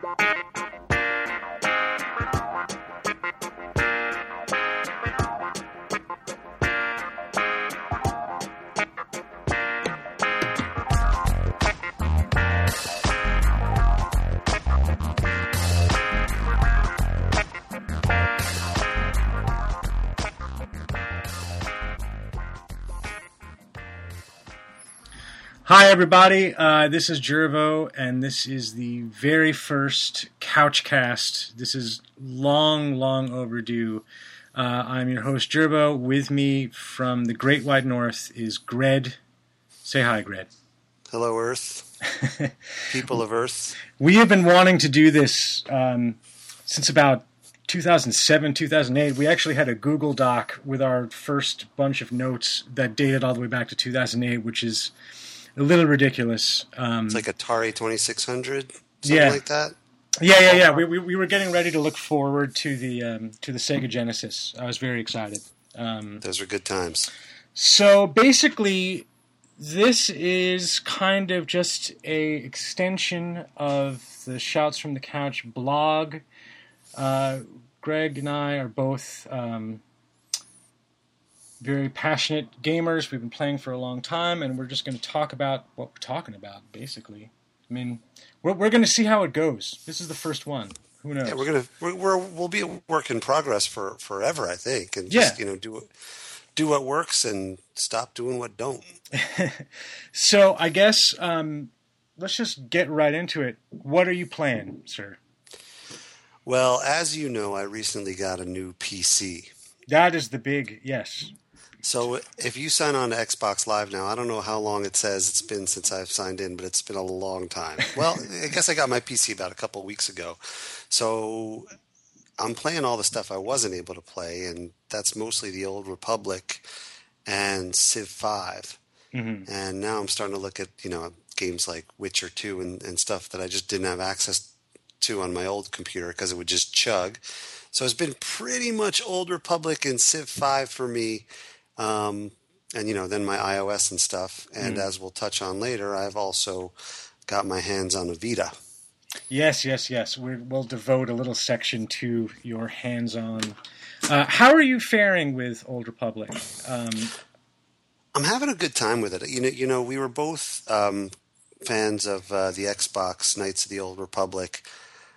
Hi, everybody. This is Jervo, and this is the very first Couchcast. This is long overdue. I'm your host, Jervo. With me from the Great Wide North is Gred. Say hi, Gred. Hello, Earth. People of Earth. We have been wanting to do this since about 2007, 2008. We actually had a Google Doc with our first bunch of notes that dated all the way back to 2008, which is a little ridiculous. It's like Atari 2600, something like that. Yeah. We were getting ready to look forward to the Sega Genesis. I was very excited. Those were good times. So basically, this is kind of just a extension of the Shouts from the Couch blog. Greg and I are both very passionate gamers. We've been playing for a long time, and we're just going to talk about what we're talking about, basically. I mean, we're going to see how it goes. This is the first one. Who knows? Yeah, we'll be a work in progress for forever, I think, and just do what works and stop doing what don't. So I guess let's just get right into it. What are you playing, sir? Well, as you know, I recently got a new PC. That is the big yes. So if you sign on to Xbox Live now, I don't know how long it says it's been since I've signed in, but it's been a long time. Well, I guess I got my PC about a couple of weeks ago. So I'm playing all the stuff I wasn't able to play, and that's mostly the Old Republic and Civ 5. Mm-hmm. And now I'm starting to look at, games like Witcher 2 and stuff that I just didn't have access to on my old computer because it would just chug. So it's been pretty much Old Republic and Civ 5 for me. And, then my iOS and stuff. And as we'll touch on later, I've also got my hands on a Vita. Yes. We'll devote a little section to your hands-on. How are you faring with Old Republic? I'm having a good time with it. We were both fans of the Xbox Knights of the Old Republic.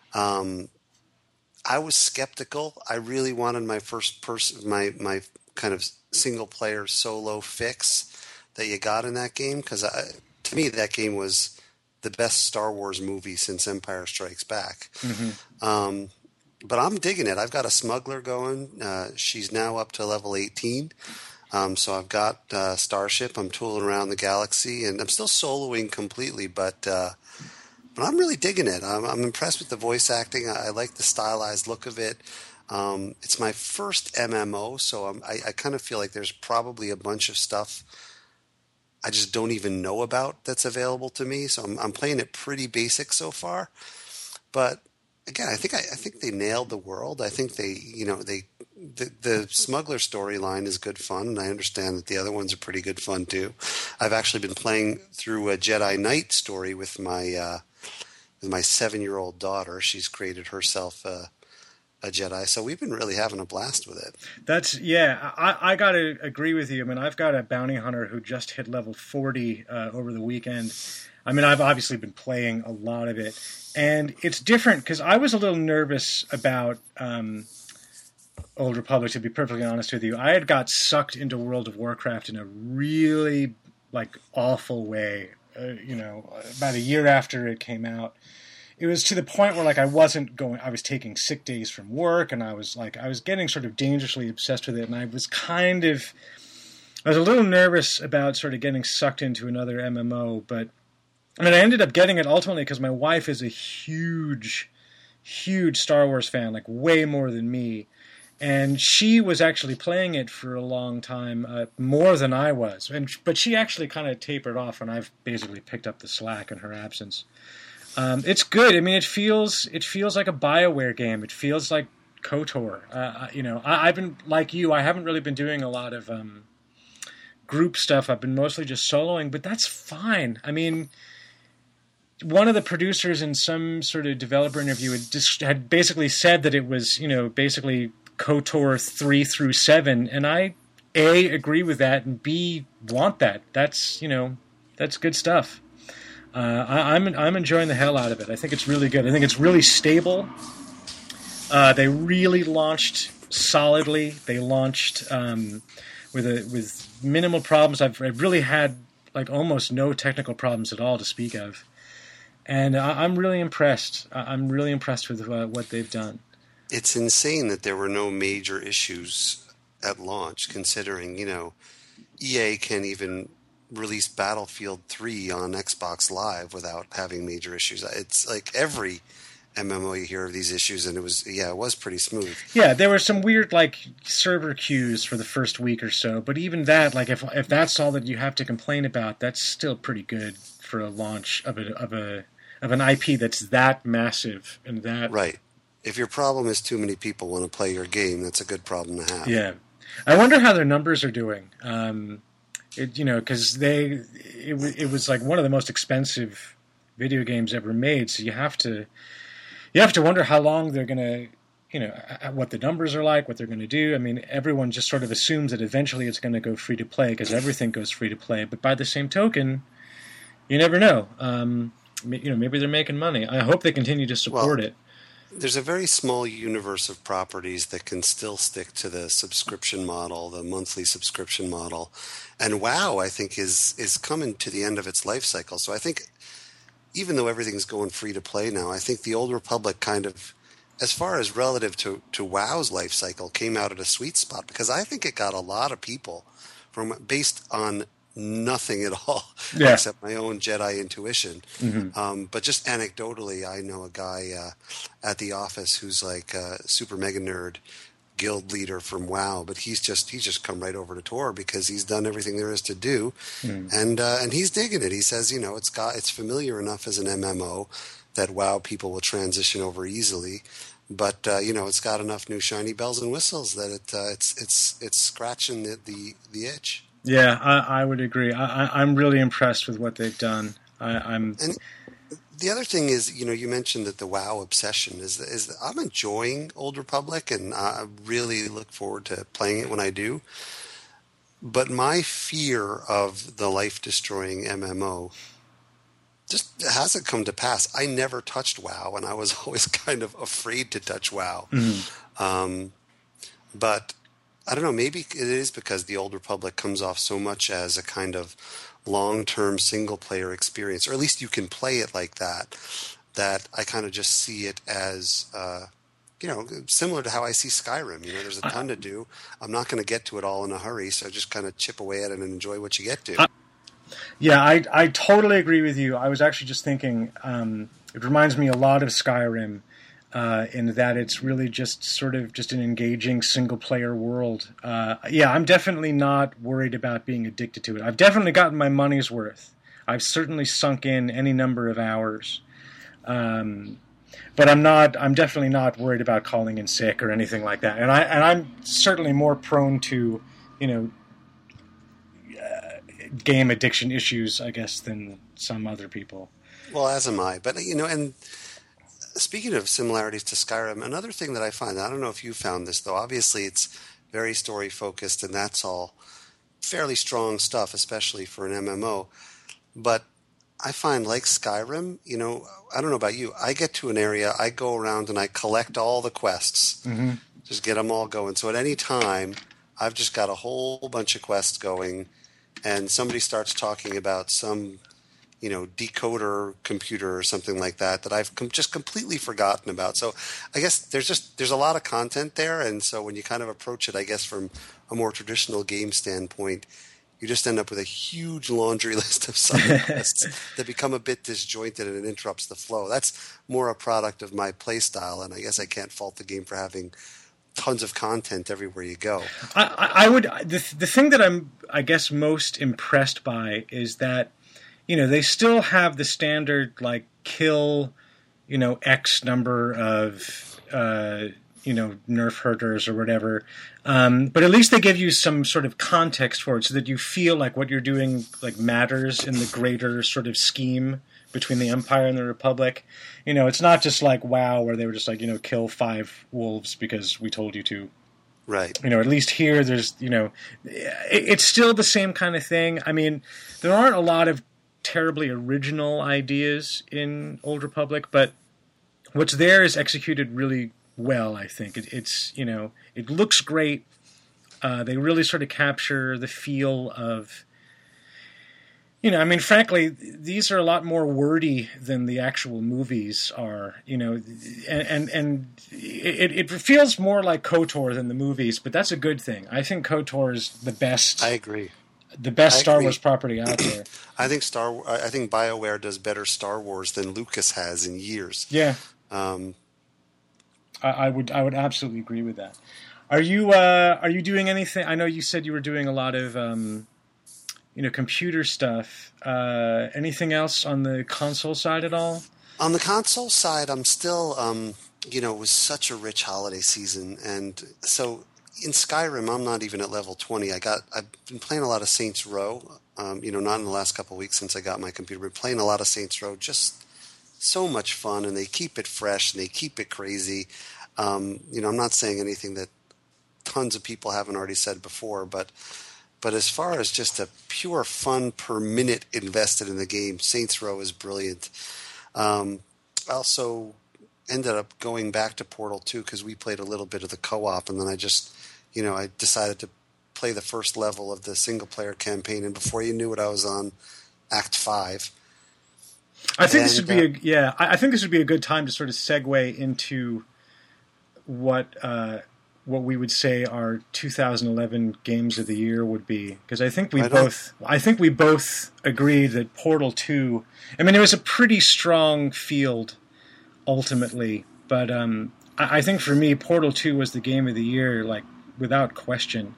I was skeptical. I really wanted my first person, my kind of single-player solo fix that you got in that game, because to me that game was the best Star Wars movie since Empire Strikes Back. Mm-hmm. But I'm digging it. I've got a smuggler going. She's now up to level 18. So I've got Starship. I'm tooling around the galaxy, and I'm still soloing completely, but I'm really digging it. I'm impressed with the voice acting. I like the stylized look of it. It's my first MMO, so I kind of feel like there's probably a bunch of stuff I just don't even know about that's available to me. So I'm playing it pretty basic so far. But again, I think they nailed the world. I think the smuggler storyline is good fun, and I understand that the other ones are pretty good fun too. I've actually been playing through a Jedi Knight story with my 7-year-old daughter. She's created herself a Jedi, so we've been really having a blast with it. I got to agree with you. I mean, I've got a bounty hunter who just hit level 40 over the weekend. I mean, I've obviously been playing a lot of it, and it's different because I was a little nervous about Old Republic, to be perfectly honest with you. I had got sucked into World of Warcraft in a really awful way, about a year after it came out. It was to the point where I was taking sick days from work, and I was getting sort of dangerously obsessed with it, and I was a little nervous about sort of getting sucked into another MMO, but I ended up getting it ultimately because my wife is a huge Star Wars fan, way more than me, and she was actually playing it for a long time, more than I was, but she actually kind of tapered off, and I've basically picked up the slack in her absence. It's good. I mean, it feels like a BioWare game. It feels like KOTOR. I've been like you. I haven't really been doing a lot of group stuff. I've been mostly just soloing, but that's fine. I mean, one of the producers in some sort of developer interview had basically said that it was, basically KOTOR 3 through 7, and I A, agree with that, and B, want that. That's good stuff. I'm enjoying the hell out of it. I think it's really good. I think it's really stable. They really launched solidly. They launched with minimal problems. I've really had like almost no technical problems at all to speak of, and I'm really impressed. I'm really impressed with what they've done. It's insane that there were no major issues at launch, considering EA can't even release Battlefield 3 on Xbox Live without having major issues. It's like every MMO you hear of these issues, and it was pretty smooth. Yeah, there were some weird server queues for the first week or so, but even that, if that's all that you have to complain about, that's still pretty good for a launch of an IP that's that massive and that right. If your problem is too many people want to play your game, that's a good problem to have. Yeah, I wonder how their numbers are doing. Because it was like one of the most expensive video games ever made, so you have to wonder how long they're going to, what the numbers are like, what they're going to do. I mean, everyone just sort of assumes that eventually it's going to go free to play because everything goes free to play. But by the same token, you never know. Maybe they're making money. I hope they continue to support it. There's a very small universe of properties that can still stick to the subscription model, the monthly subscription model. And WoW, I think, is coming to the end of its life cycle. So I think even though everything's going free to play now, I think the Old Republic kind of, as far as relative to WoW's life cycle, came out at a sweet spot, because I think it got a lot of people based on nothing at all except my own Jedi intuition. Mm-hmm. But just anecdotally, I know a guy at the office who's like a super mega nerd guild leader from WoW, but he's just come right over to Tor because he's done everything there is to do, and he's digging it. He says, it's familiar enough as an MMO that WoW people will transition over easily, but it's got enough new shiny bells and whistles that it's scratching the itch. Yeah, I would agree. I'm really impressed with what they've done. And the other thing is, you mentioned that the WoW obsession is that I'm enjoying Old Republic, and I really look forward to playing it when I do. But my fear of the life-destroying MMO just hasn't come to pass. I never touched WoW, and I was always kind of afraid to touch WoW. Mm-hmm. But I don't know, maybe it is because the Old Republic comes off so much as a kind of long-term single-player experience, or at least you can play it like that I kind of just see it as, similar to how I see Skyrim. There's a ton to do. I'm not going to get to it all in a hurry, so just kind of chip away at it and enjoy what you get to. Yeah, I totally agree with you. I was actually just thinking, it reminds me a lot of Skyrim, in that it's really just sort of just an engaging single-player world. I'm definitely not worried about being addicted to it. I've definitely gotten my money's worth. I've certainly sunk in any number of hours. But I'm definitely not worried about calling in sick or anything like that. And I'm certainly more prone to, game addiction issues, I guess, than some other people. Well, as am I. But, and speaking of similarities to Skyrim, another thing that I find, I don't know if you found this, though, obviously it's very story-focused, and that's all fairly strong stuff, especially for an MMO. But I find, like Skyrim, I don't know about you, I get to an area, I go around and I collect all the quests, just get them all going. So at any time, I've just got a whole bunch of quests going, and somebody starts talking about some decoder computer or something like that I've just completely forgotten about. So I guess there's a lot of content there, and so when you kind of approach it, I guess from a more traditional game standpoint, you just end up with a huge laundry list of side quests that become a bit disjointed and it interrupts the flow. That's more a product of my play style, and I guess I can't fault the game for having tons of content everywhere you go. I would the thing that I'm, I guess, most impressed by is that they still have the standard, kill, X number of, nerf herders or whatever. But at least they give you some sort of context for it so that you feel like what you're doing, matters in the greater sort of scheme between the Empire and the Republic. You know, it's not just like WoW where they were just like, you know, kill 5 wolves because we told you to. Right. You know, at least here there's, you know, it's still the same kind of thing. I mean, there aren't a lot of terribly original ideas in Old Republic, but what's there is executed really well, I think. It's, you know, it looks great. They really sort of capture the feel of, you know, I mean, frankly, these are a lot more wordy than the actual movies are, you know, and it feels more like KOTOR than the movies, but that's a good thing. I think KOTOR is the best. I agree. The best Star Wars property out there. I think BioWare does better Star Wars than Lucas has in years. Yeah. I would absolutely agree with that. Are you doing anything? I know you said you were doing a lot of you know, computer stuff. Anything else on the console side at all? On the console side, I'm still you know, it was such a rich holiday season, and so in Skyrim, I'm not even at level 20. I've been playing a lot of Saints Row. You know, not in the last couple of weeks since I got my computer, but playing a lot of Saints Row. Just so much fun, and they keep it fresh and they keep it crazy. You know, I'm not saying anything that tons of people haven't already said before, but as far as just a pure fun per minute invested in the game, Saints Row is brilliant. I also ended up going back to Portal 2 because we played a little bit of the co-op, and then I decided to play the first level of the single-player campaign, and before you knew it, I was on Act 5. I think this would be I think this would be a good time to sort of segue into what we would say our 2011 games of the year would be, because I think we both agreed that Portal 2. I mean, it was a pretty strong field ultimately, but I think for me, Portal 2 was the game of the year, like without question.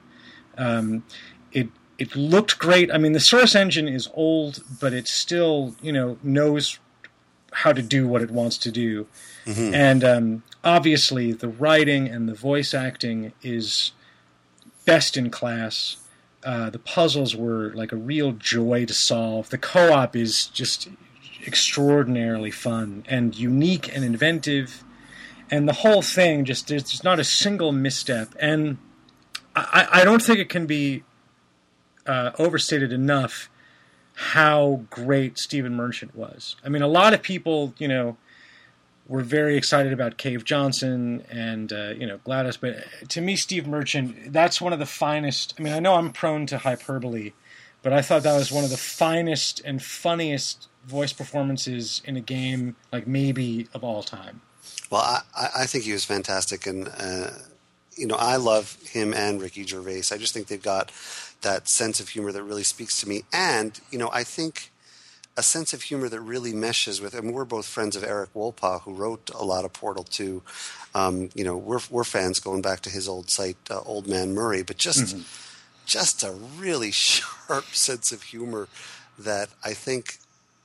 It looked great. I mean, the Source engine is old, but it still, you know, knows how to do what it wants to do. Mm-hmm. And obviously, the writing and the voice acting is best in class. The puzzles were like a real joy to solve. The co-op is just extraordinarily fun and unique and inventive. And the whole thing, just there's not a single misstep. And I don't think it can be overstated enough how great Stephen Merchant was. I mean, a lot of people, you know, were very excited about Cave Johnson and, you know, GLaDOS, but to me, Steve Merchant, that's one of the finest. I mean, I know I'm prone to hyperbole, but I thought that was one of the finest and funniest voice performances in a game, like maybe of all time. Well, I think he was fantastic, and you know, I love him and Ricky Gervais. I just think they've got that sense of humor that really speaks to me, and you know, I think a sense of humor that really meshes with. I mean, we're both friends of Eric Wolpaw, who wrote a lot of Portal 2. You know, we're fans going back to his old site, Old Man Murray, but just a really sharp sense of humor that I think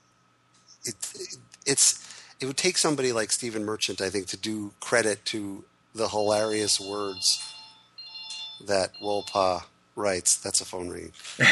it would take somebody like Stephen Merchant, I think, to do credit to the hilarious words that Wolpaw writes. That's a phone ringing.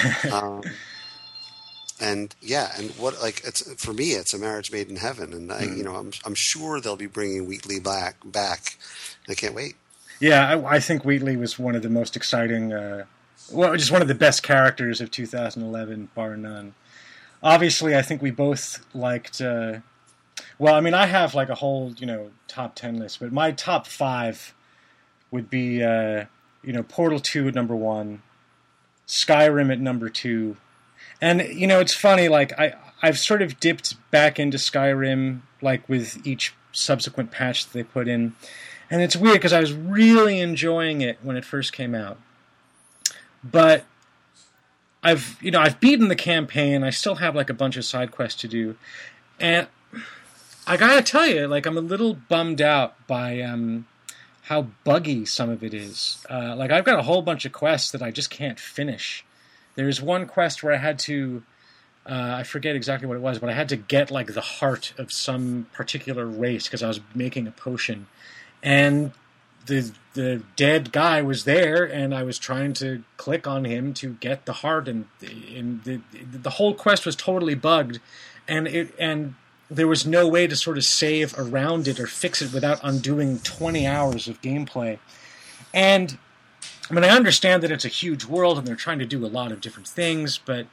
And yeah, and what, like, it's, for me, it's a marriage made in heaven, and you know, I'm sure they'll be bringing Wheatley back. I can't wait. Yeah, I think Wheatley was one of the most exciting, just one of the best characters of 2011, bar none. Obviously, I think we both liked. Well, I mean, I have like a whole, you know, top 10 list, but my top 5 would be, you know, Portal 2 at number 1, Skyrim at number 2. And, you know, it's funny, like, I've sort of dipped back into Skyrim, like, with each subsequent patch that they put in. And it's weird, because I was really enjoying it when it first came out. But I've beaten the campaign. I still have, like, a bunch of side quests to do. And I gotta tell you, like, I'm a little bummed out by how buggy some of it is. Like, I've got a whole bunch of quests that I just can't finish. There's one quest where I had to, I forget exactly what it was, but I had to get, like, the heart of some particular race because I was making a potion. And the dead guy was there, and I was trying to click on him to get the heart, and the whole quest was totally bugged. And there was no way to sort of save around it or fix it without undoing 20 hours of gameplay. And I mean, I understand that it's a huge world and they're trying to do a lot of different things, but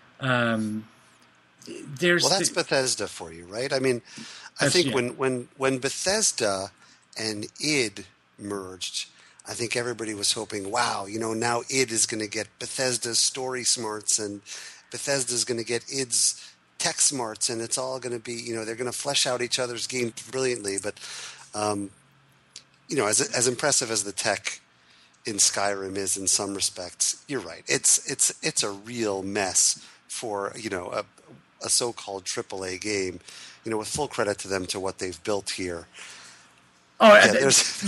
there's... Well, that's Bethesda for you, right? I mean, I think when Bethesda and id merged, I think everybody was hoping, wow, now id is going to get Bethesda's story smarts and Bethesda's going to get id's tech smarts, and it's all going to be, they're going to flesh out each other's games brilliantly. But, as impressive as the tech in Skyrim is in some respects, you're right. It's a real mess for, a so-called AAA game, with full credit to them to what they've built here. Oh, yeah, there's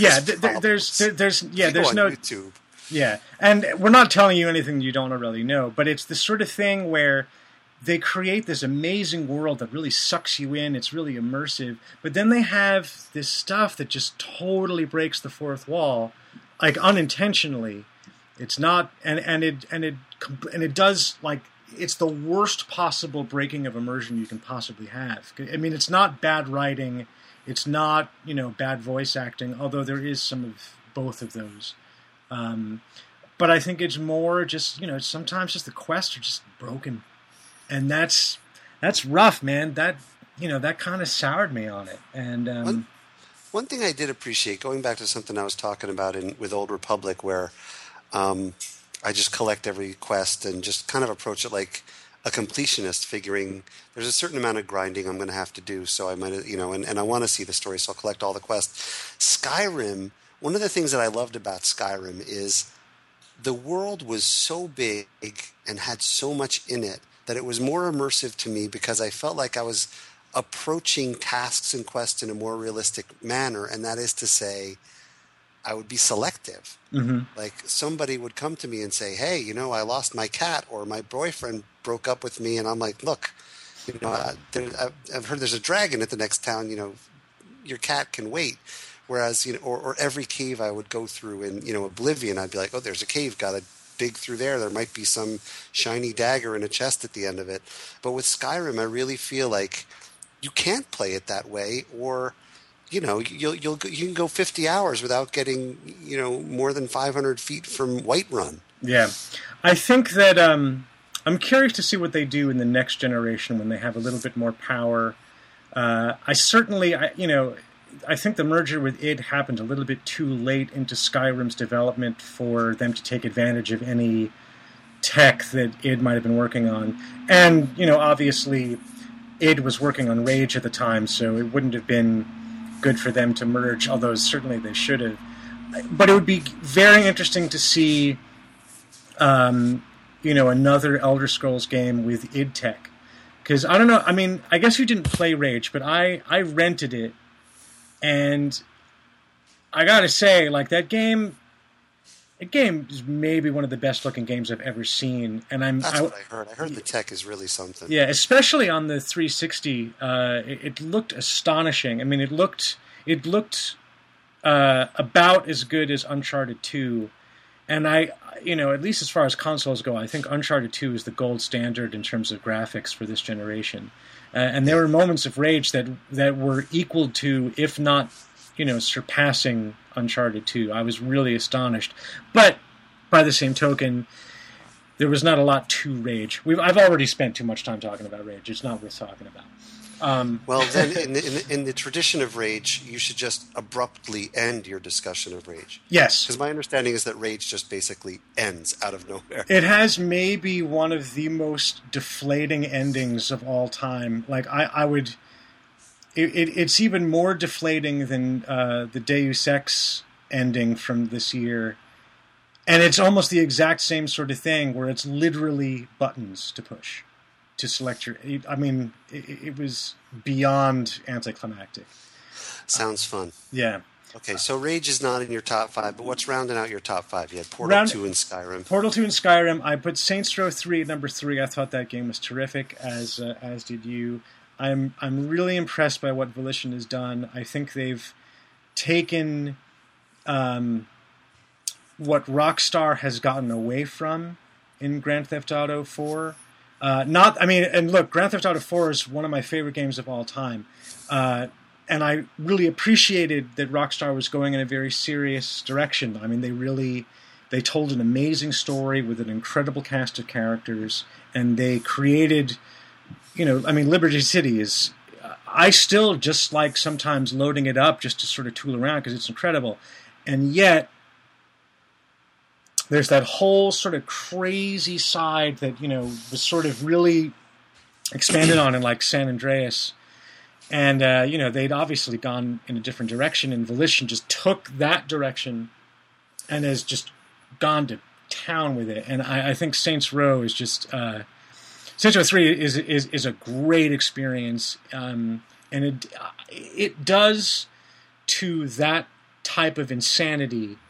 no YouTube. Yeah, and we're not telling you anything you don't already know, but it's the sort of thing where they create this amazing world that really sucks you in. It's really immersive, but then they have this stuff that just totally breaks the fourth wall, like unintentionally. It's not, and it does, like, it's the worst possible breaking of immersion you can possibly have. I mean, it's not bad writing, it's not bad voice acting, although there is some of both of those. But I think it's more just sometimes just the quests are just broken. And that's rough, man. That kind of soured me on it. And one thing I did appreciate, going back to something I was talking about with Old Republic, where I just collect every quest and just kind of approach it like a completionist, figuring there's a certain amount of grinding I'm going to have to do. So I might, and I want to see the story, so I'll collect all the quests. Skyrim. One of the things that I loved about Skyrim is the world was so big and had so much in it that it was more immersive to me because I felt like I was approaching tasks and quests in a more realistic manner, and that is to say, I would be selective. Mm-hmm. Like somebody would come to me and say, hey, I lost my cat, or my boyfriend broke up with me, and I'm like, look, I've heard there's a dragon at the next town, your cat can wait. Whereas, or every cave I would go through in, Oblivion, I'd be like, oh, there's a cave, got to dig through there. There might be some shiny dagger in a chest at the end of it. But with Skyrim, I really feel like you can't play it that way, or, you can go 50 hours without getting, more than 500 feet from Whiterun. Yeah. I think that I'm curious to see what they do in the next generation when they have a little bit more power. I think the merger with id happened a little bit too late into Skyrim's development for them to take advantage of any tech that id might have been working on. And, obviously, id was working on Rage at the time, so it wouldn't have been good for them to merge, although certainly they should have. But it would be very interesting to see, another Elder Scrolls game with id tech. Because, I don't know, I mean, I guess you didn't play Rage, but I rented it. And I gotta say, like, that game is maybe one of the best looking games I've ever seen. And That's what I heard. I heard the tech is really something. Yeah, especially on the 360, it looked astonishing. I mean, it looked about as good as Uncharted 2. And at least as far as consoles go, I think Uncharted 2 is the gold standard in terms of graphics for this generation. And there were moments of Rage that were equal to, if not, surpassing Uncharted 2. I was really astonished. But by the same token, there was not a lot to Rage. I've already spent too much time talking about Rage. It's not worth talking about. Well, then, in the tradition of Rage, you should just abruptly end your discussion of Rage. Yes. Because my understanding is that Rage just basically ends out of nowhere. It has maybe one of the most deflating endings of all time. Like, I would... It's even more deflating than the Deus Ex ending from this year. And it's almost the exact same sort of thing, where it's literally buttons to push. To select your... I mean, it was beyond anticlimactic. Sounds fun. Yeah. Okay, so Rage is not in your top 5, but what's rounding out your top 5? You had Portal 2 and Skyrim. Portal 2 and Skyrim. I put Saints Row 3 at number 3. I thought that game was terrific, as did you. I'm really impressed by what Volition has done. I think they've taken what Rockstar has gotten away from in Grand Theft Auto 4, Not, I mean, and look, Grand Theft Auto 4 is one of my favorite games of all time. And I really appreciated that Rockstar was going in a very serious direction. I mean, they told an amazing story with an incredible cast of characters, and they created, I mean, Liberty City is, I still just like sometimes loading it up just to sort of tool around because it's incredible. And yet, there's that whole sort of crazy side that, was sort of really expanded on in like San Andreas. And, they'd obviously gone in a different direction, and Volition just took that direction and has just gone to town with it. And I think Saints Row is just... Saints Row 3 is a great experience, and it does to that type of insanity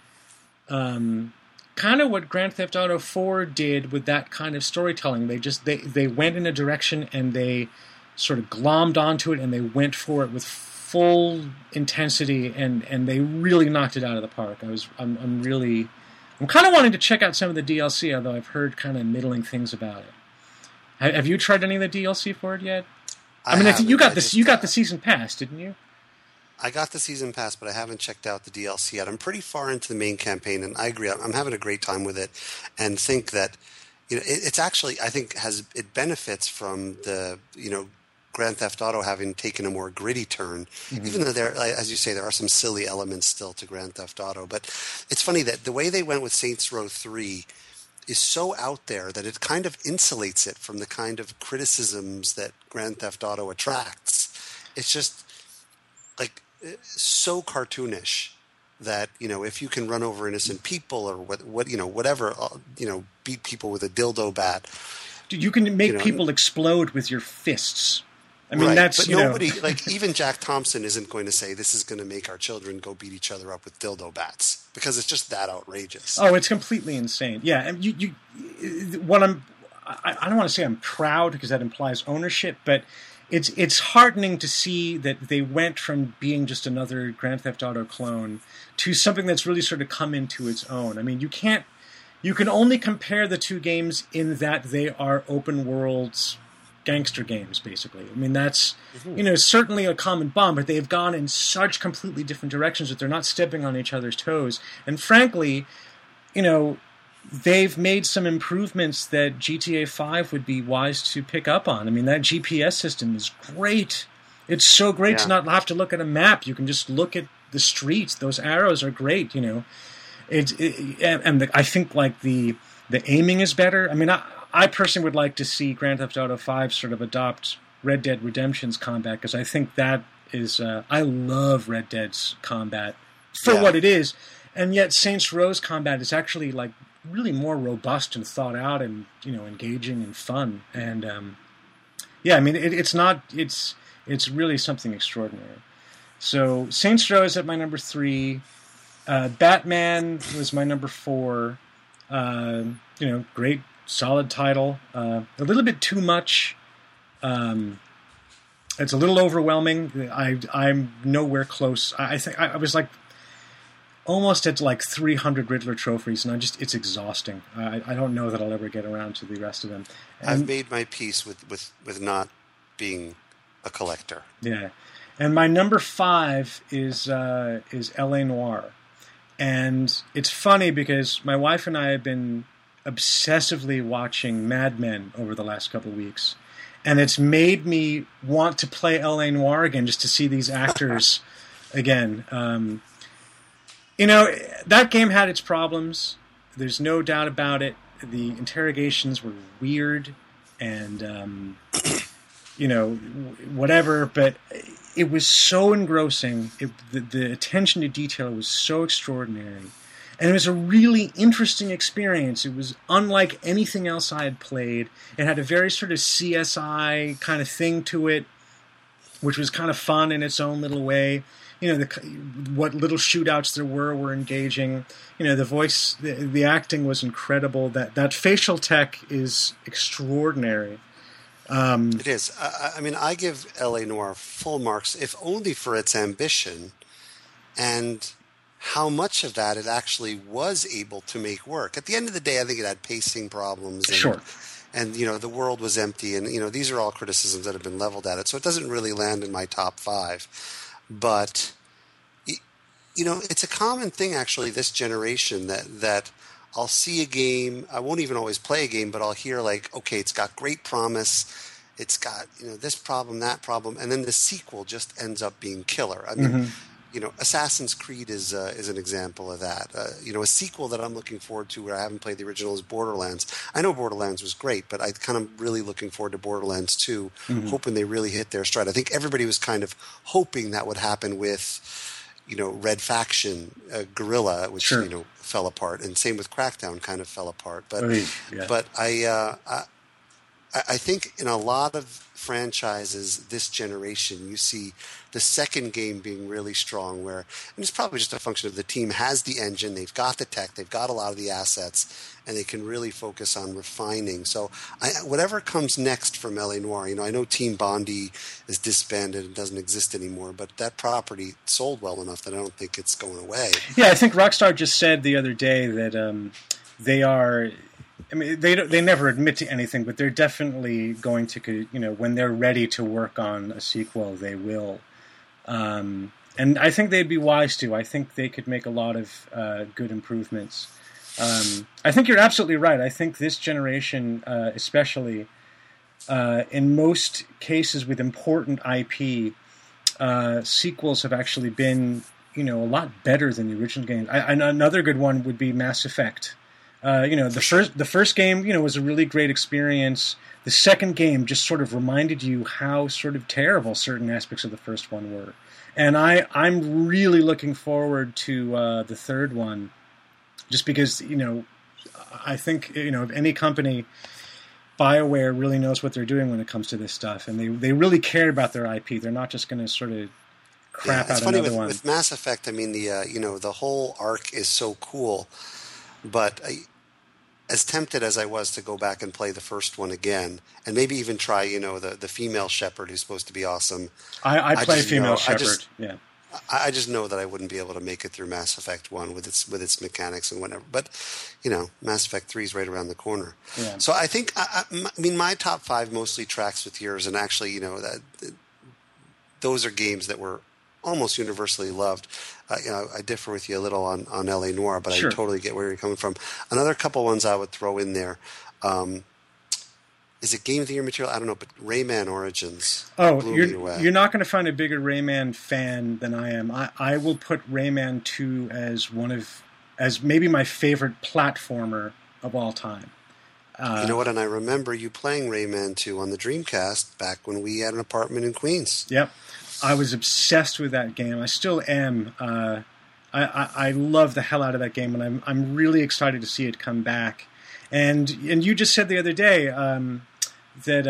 kind of what Grand Theft Auto 4 did with that kind of storytelling. They went in a direction and they sort of glommed onto it and they went for it with full intensity and they really knocked it out of the park. I'm kind of wanting to check out some of the DLC, although I've heard kind of middling things about it. Have you tried any of the DLC for it yet? I think you got the season pass, didn't you? I got the season pass, but I haven't checked out the DLC yet. I'm pretty far into the main campaign, and I agree. I'm having a great time with it, and think that it's actually, I think, it benefits from the Grand Theft Auto having taken a more gritty turn. Mm-hmm. Even though as you say, there are some silly elements still to Grand Theft Auto, but it's funny that the way they went with Saints Row 3 is so out there that it kind of insulates it from the kind of criticisms that Grand Theft Auto attracts. It's just like so cartoonish that if you can run over innocent people or whatever, beat people with a dildo bat. Dude, you can make people explode with your fists. I mean, right. that's but nobody like even Jack Thompson isn't going to say this is going to make our children go beat each other up with dildo bats because it's just that outrageous. Oh, it's completely insane. Yeah, and I don't want to say I'm proud because that implies ownership, but it's heartening to see that they went from being just another Grand Theft Auto clone to something that's really sort of come into its own. I mean, you can only compare the two games in that they are open worlds gangster games, basically. I mean, that's certainly a common bond, but they've gone in such completely different directions that they're not stepping on each other's toes. And frankly, they've made some improvements that GTA 5 would be wise to pick up on. I mean, that GPS system is great. It's so great to not have to look at a map. You can just look at the streets. Those arrows are great, and I think like the aiming is better. I mean, I personally would like to see Grand Theft Auto 5 sort of adopt Red Dead Redemption's combat because I think that is I love Red Dead's combat for what it is, and yet Saints Row's combat is actually like really more robust and thought out and engaging and fun. And I mean it's really something extraordinary. So Saints Row is at my number 3. Batman was my number 4. Great solid title. A little bit too much. It's a little overwhelming. I'm nowhere close. I think I was like almost at like 300 Riddler trophies, and it's exhausting. I don't know that I'll ever get around to the rest of them. And I've made my peace with not being a collector. Yeah, and my number 5 is L.A. Noire, and it's funny because my wife and I have been obsessively watching Mad Men over the last couple of weeks, and it's made me want to play L.A. Noire again just to see these actors again. That game had its problems. There's no doubt about it. The interrogations were weird and, whatever, but it was so engrossing. The attention to detail was so extraordinary. And it was a really interesting experience. It was unlike anything else I had played. It had a very sort of CSI kind of thing to it, which was kind of fun in its own little way. What little shootouts there were engaging. The voice, the acting was incredible. That facial tech is extraordinary. It is. I mean, I give L.A. Noire full marks, if only for its ambition and how much of that it actually was able to make work. At the end of the day, I think it had pacing problems. And, sure. and the world was empty, and these are all criticisms that have been leveled at it. So it doesn't really land in my top five, but it's a common thing actually this generation that I'll see a game. I won't even always play a game, but I'll hear like, okay, it's got great promise. It's got this problem, that problem, and then the sequel just ends up being killer. I mean, Assassin's Creed is an example of that. A sequel that I'm looking forward to where I haven't played the original is Borderlands. I know Borderlands was great, but I kind of really looking forward to Borderlands 2, hoping they really hit their stride. I think everybody was kind of hoping that would happen with Red Faction, Guerrilla, which fell apart, and same with Crackdown, kind of fell apart. But I think in a lot of franchises this generation, you see the second game being really strong, and it's probably just a function of the team has the engine, they've got the tech, they've got a lot of the assets, and they can really focus on refining. So whatever comes next from L.A. Noire, I know Team Bondi is disbanded and doesn't exist anymore, but that property sold well enough that I don't think it's going away. Yeah, I think Rockstar just said the other day that they are... I mean, they never admit to anything, but they're definitely going to, when they're ready to work on a sequel, they will. And I think they'd be wise to. I think they could make a lot of good improvements. I think you're absolutely right. I think this generation, especially in most cases with important IP, sequels have actually been, a lot better than the original games. Another good one would be Mass Effect. The first game, was a really great experience. The second game just sort of reminded you how sort of terrible certain aspects of the first one were. And I'm really looking forward to the third one, just because, I think, if any company, BioWare really knows what they're doing when it comes to this stuff, and they really care about their IP. They're not just going to sort of crap out another one. With Mass Effect, I mean, the whole arc is so cool. But as tempted as I was to go back and play the first one again, and maybe even try, the female Shepard who's supposed to be awesome. I play female Shepard. Yeah. I just know that I wouldn't be able to make it through Mass Effect 1 with its mechanics and whatever. But, Mass Effect 3 is right around the corner. Yeah. So I think, I mean, my top five mostly tracks with yours, and actually, those are games that were almost universally loved. I differ with you a little on L.A. Noire, but sure. I totally get where you're coming from. Another couple ones I would throw in there. Is it Game of the Year material? I don't know, but Rayman Origins. Oh, you're not going to find a bigger Rayman fan than I am. I will put Rayman 2 as maybe my favorite platformer of all time. You know what? And I remember you playing Rayman 2 on the Dreamcast back when we had an apartment in Queens. Yep. I was obsessed with that game. I still am. I love the hell out of that game, and I'm really excited to see it come back. And you just said the other day that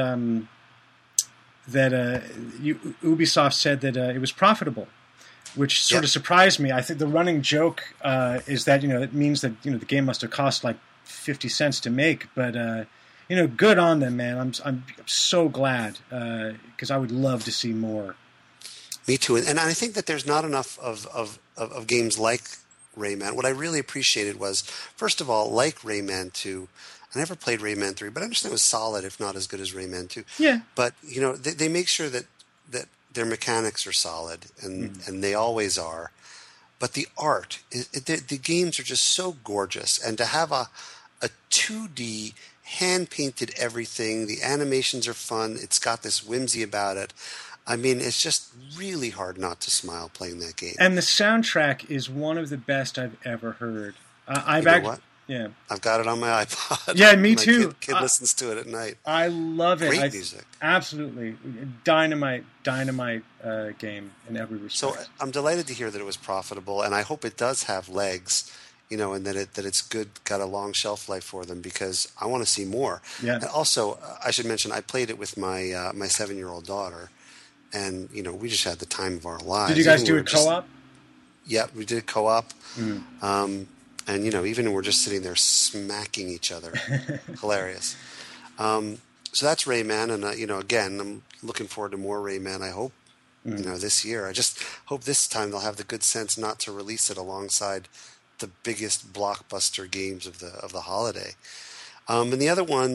Ubisoft said that it was profitable, which sort of surprised me. I think the running joke is that it means that the game must have cost like 50 cents to make, but good on them, man. I'm so glad because I would love to see more. Me too, and I think that there's not enough of games like Rayman. What I really appreciated was, first of all, like Rayman 2, I never played Rayman 3, but I understand it was solid, if not as good as Rayman 2. Yeah. But, they make sure that their mechanics are solid, and they always are. But the art, the games are just so gorgeous. And to have a 2D, hand-painted everything, the animations are fun, it's got this whimsy about it. I mean, it's just really hard not to smile playing that game. And the soundtrack is one of the best I've ever heard. What? Yeah, I've got it on my iPod. Yeah, me too. Kid listens to it at night. I love it. Great music. Absolutely, dynamite game in every respect. So I'm delighted to hear that it was profitable, and I hope it does have legs. And that it's good, got a long shelf life for them, because I want to see more. Yeah. And also, I should mention, I played it with my my 7-year-old daughter. And, we just had the time of our lives. Did you guys do a co-op? Yeah, we did co-op. And, even we're just sitting there smacking each other. Hilarious. So that's Rayman. And, again, I'm looking forward to more Rayman, I hope, this year. I just hope this time they'll have the good sense not to release it alongside the biggest blockbuster games of the holiday. And the other one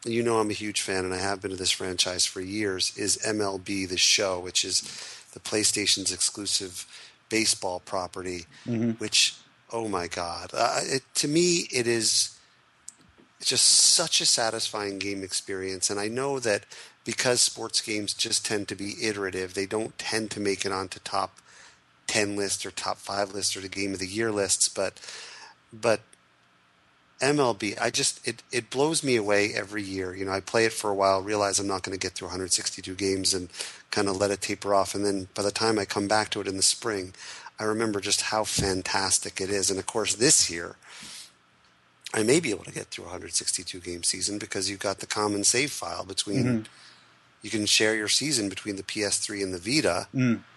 you know I'm a huge fan, and I have been of this franchise for years, is MLB The Show, which is the PlayStation's exclusive baseball property, Mm-hmm. which, oh my God. To me, it's just such a satisfying game experience. And I know that because sports games just tend to be iterative, they don't tend to make it onto top 10 lists or top 5 lists or the game of the year lists, but MLB, it blows me away every year. I play it for a while, realize I'm not going to get through 162 games and kind of let it taper off. And then by the time I come back to it in the spring, I remember just how fantastic it is. And of course, this year, I may be able to get through a 162 game season because you've got the common save file between, you can share your season between the PS3 and the Vita.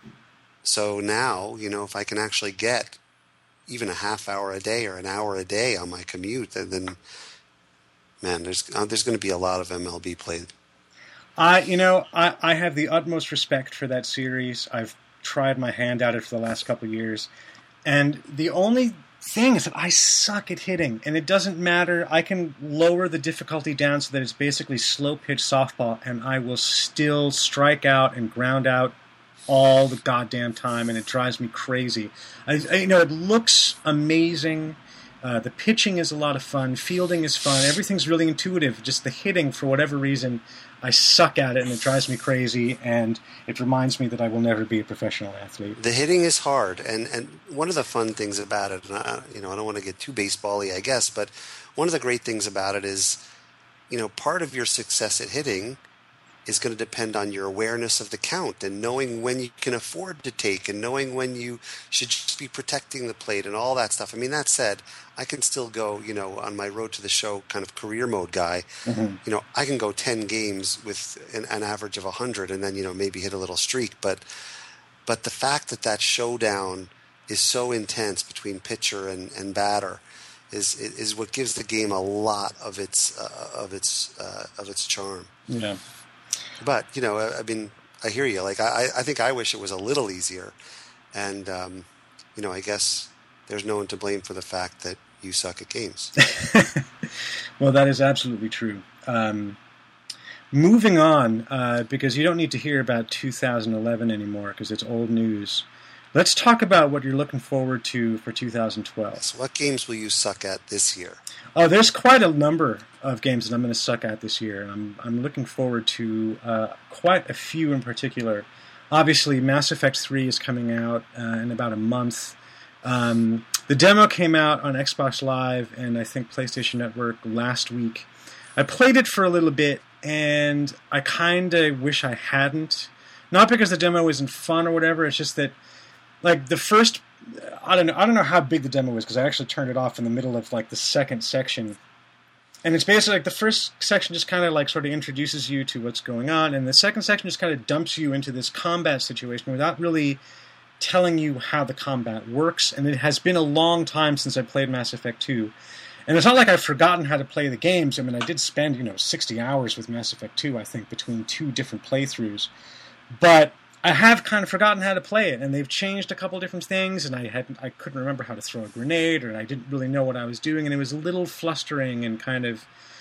So now, if I can actually get even a half hour a day or an hour a day on my commute, then man, there's going to be a lot of MLB played. I have the utmost respect for that series. I've tried my hand at it for the last couple of years, and the only thing is that I suck at hitting, and it doesn't matter. I can lower the difficulty down so that it's basically slow pitch softball, and I will still strike out and ground out all the goddamn time, and it drives me crazy. It looks amazing. The pitching is a lot of fun. Fielding is fun. Everything's really intuitive. Just the hitting, for whatever reason, I suck at it, and it drives me crazy, and it reminds me that I will never be a professional athlete. The hitting is hard, and one of the fun things about it, and I don't want to get too baseball-y, I guess, but one of the great things about it is, part of your success at hitting is going to depend on your awareness of the count and knowing when you can afford to take and knowing when you should just be protecting the plate and all that stuff. I mean, that said, I can still go, on my road to the show kind of career mode guy, I can go 10 games with an average of 100 and then, maybe hit a little streak. But the fact that showdown is so intense between pitcher and batter is what gives the game a lot of its charm. Yeah. But, I mean, I hear you. Like, I think I wish it was a little easier. And, I guess there's no one to blame for the fact that you suck at games. Well, that is absolutely true. Moving on, because you don't need to hear about 2011 anymore because it's old news. Let's talk about what you're looking forward to for 2012. So what games will you suck at this year? Oh, there's quite a number of games that I'm going to suck at this year. I'm looking forward to quite a few in particular. Obviously, Mass Effect 3 is coming out in about a month. The demo came out on Xbox Live and I think PlayStation Network last week. I played it for a little bit, and I kind of wish I hadn't. Not because the demo isn't fun or whatever, it's just that, like, the first... I don't know how big the demo is because I actually turned it off in the middle of like the second section, and it's basically like the first section just kind of like sort of introduces you to what's going on, and the second section just kind of dumps you into this combat situation without really telling you how the combat works. And it has been a long time since I played Mass Effect 2, and it's not like I've forgotten how to play the games. I mean, I did spend 60 hours with Mass Effect 2, I think, between 2 different playthroughs, but I have kind of forgotten how to play it, and they've changed a couple different things, and I couldn't remember how to throw a grenade, or I didn't really know what I was doing, and it was a little flustering and kind of,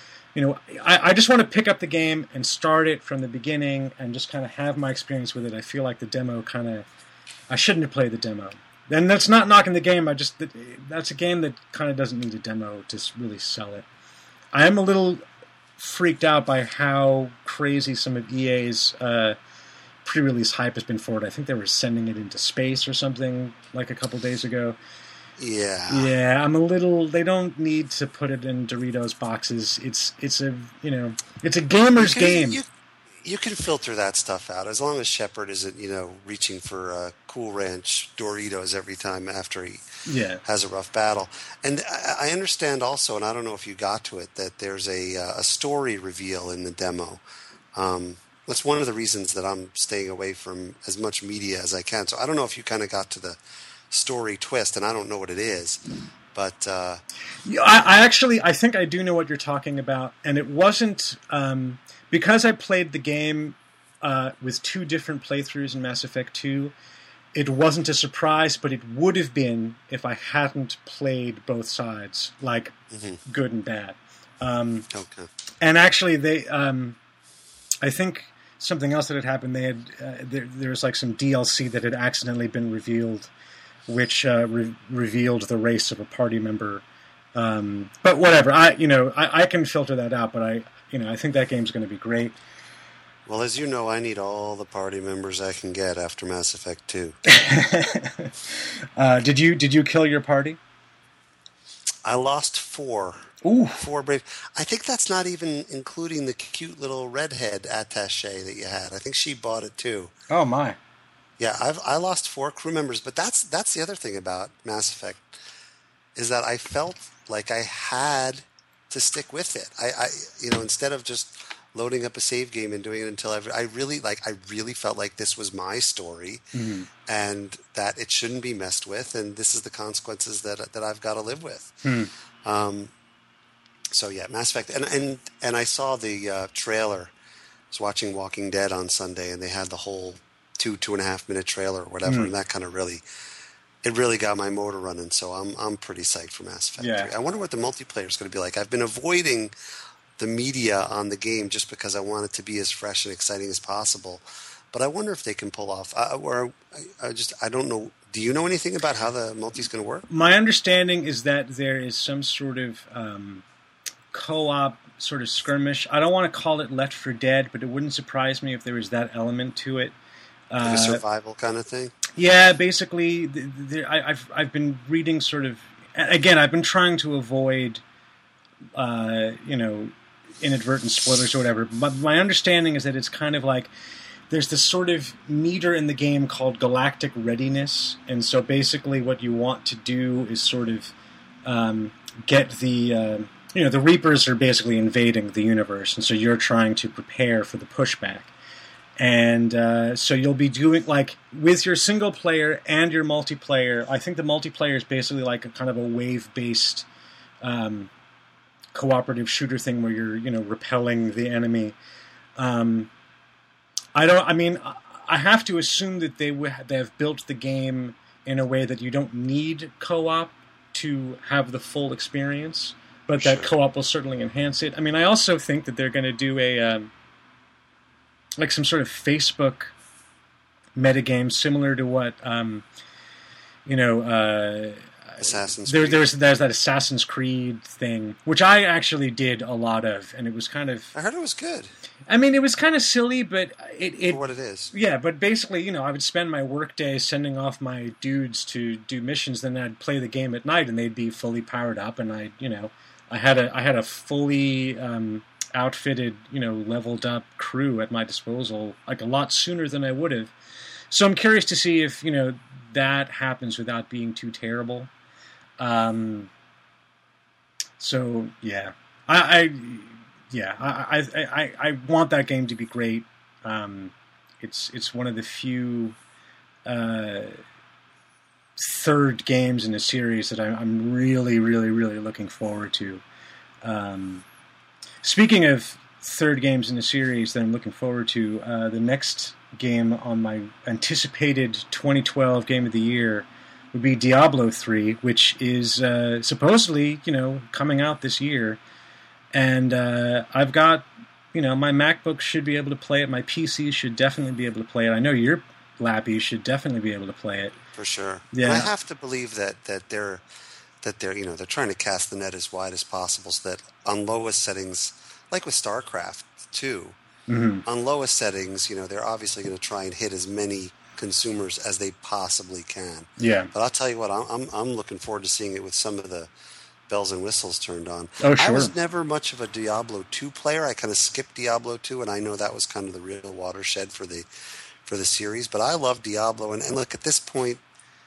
I just want to pick up the game and start it from the beginning and just kind of have my experience with it. I feel like the demo I shouldn't have played the demo. And that's not knocking the game, that's a game that kind of doesn't need a demo to really sell it. I am a little freaked out by how crazy some of EA's pre-release hype has been for it. I think they were sending it into space or something like a couple days ago. Yeah, I'm a little... They don't need to put it in Doritos boxes. It's a gamer's game. You can filter that stuff out as long as Shepard isn't, reaching for Cool Ranch Doritos every time after he has a rough battle. And I understand also, and I don't know if you got to it, that there's a story reveal in the demo. That's one of the reasons that I'm staying away from as much media as I can. So I don't know if you kind of got to the story twist, and I don't know what it is. But I think I do know what you're talking about, and it wasn't because I played the game with 2 different playthroughs in Mass Effect 2. It wasn't a surprise, but it would have been if I hadn't played both sides, like good and bad. Okay. And actually, I think something else that had happened. They had there was like some DLC that had accidentally been revealed, which revealed the race of a party member. But whatever, I can filter that out. But I think that game's going to be great. Well, as you know, I need all the party members I can get after Mass Effect 2. Did you kill your party? I lost 4. Ooh. 4 brave. I think that's not even including the cute little redhead attaché that you had. I think she bought it too. Oh my. Yeah, I lost 4 crew members, but that's the other thing about Mass Effect is that I felt like I had to stick with it. I instead of just loading up a save game and doing it until I really felt like this was my story, mm-hmm. and that it shouldn't be messed with, and this is the consequences that I've got to live with. So yeah, Mass Effect, and I saw the trailer. I was watching Walking Dead on Sunday, and they had the whole 2.5 minute trailer or whatever, and that kind of really got my motor running. So I'm pretty psyched for Mass Effect 3. I wonder what the multiplayer is going to be like. I've been avoiding the media on the game just because I want it to be as fresh and exciting as possible. But I wonder if they can pull off. I don't know. Do you know anything about how the multi is going to work? My understanding is that there is some sort of co-op sort of skirmish. I don't want to call it Left 4 Dead, but it wouldn't surprise me if there was that element to it. Like a survival kind of thing? Yeah, basically, I've been reading sort of. Again, I've been trying to avoid, inadvertent spoilers or whatever. But my understanding is that it's kind of like there's this sort of meter in the game called galactic readiness, and so basically, what you want to do is sort of get the. The Reapers are basically invading the universe, and so you're trying to prepare for the pushback. And so you'll be doing, like, with your single player and your multiplayer, I think the multiplayer is basically like a kind of a wave-based cooperative shooter thing where you're, repelling the enemy. I have to assume that they have built the game in a way that you don't need co-op to have the full experience. But that co-op will certainly enhance it. I mean, I also think that they're going to do a like some sort of Facebook metagame similar to what Assassin's Creed. There's that Assassin's Creed thing, which I actually did a lot of, and it was kind of. I heard it was good. I mean, it was kind of silly, but it for what it is. Yeah, but basically, I would spend my workday sending off my dudes to do missions, then I'd play the game at night, and they'd be fully powered up, and I had a fully outfitted, leveled up crew at my disposal, like a lot sooner than I would have. So I'm curious to see if that happens without being too terrible. So yeah, I want that game to be great. It's one of the few third games in a series that I'm really, really, really looking forward to. Speaking of third games in a series that I'm looking forward to, the next game on my anticipated 2012 Game of the Year would be Diablo 3, which is supposedly, coming out this year. And I've got, my MacBook should be able to play it. My PC should definitely be able to play it. I know your Lappy should definitely be able to play it. For sure. Yeah. I have to believe that they're they're trying to cast the net as wide as possible so that on lowest settings, like with StarCraft 2, on lowest settings, they're obviously going to try and hit as many consumers as they possibly can. Yeah. But I'll tell you what, I'm looking forward to seeing it with some of the bells and whistles turned on. Oh, sure. I was never much of a Diablo 2 player. I kind of skipped Diablo 2, and I know that was kind of the real watershed for the series. But I love Diablo, and look, at this point,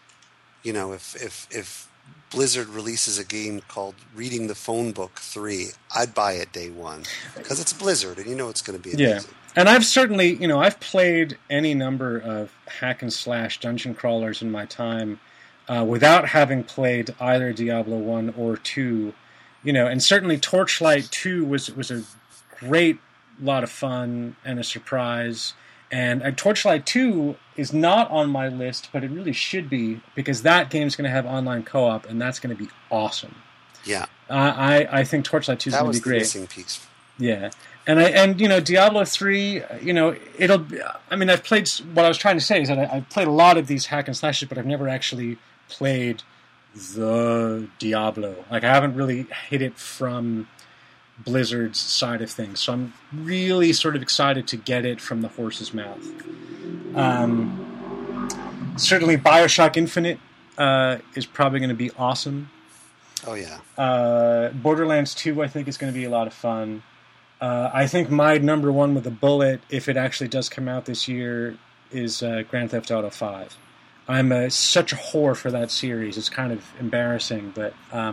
if Blizzard releases a game called Reading the Phone Book 3, I'd buy it day one because it's Blizzard, and it's going to be amazing. Yeah. And I've certainly, I've played any number of hack and slash dungeon crawlers in my time without having played either Diablo 1 or 2, and certainly Torchlight 2 was a great lot of fun and a surprise. And Torchlight 2 is not on my list, but it really should be, because that game's going to have online co-op, and that's going to be awesome. Yeah. I think Torchlight 2 is going to be great. That was the missing piece. Yeah, and Diablo 3, it'll. I mean, I've played. What I was trying to say is that I've played a lot of these hack and slashes, but I've never actually played the Diablo. Like, I haven't really hit it from Blizzard's side of things, so I'm really sort of excited to get it from the horse's mouth. Certainly, BioShock Infinite is probably going to be awesome. Oh yeah. Borderlands 2, I think, is going to be a lot of fun. I think my number one with a bullet, if it actually does come out this year, is Grand Theft Auto 5. I'm such a whore for that series. It's kind of embarrassing, but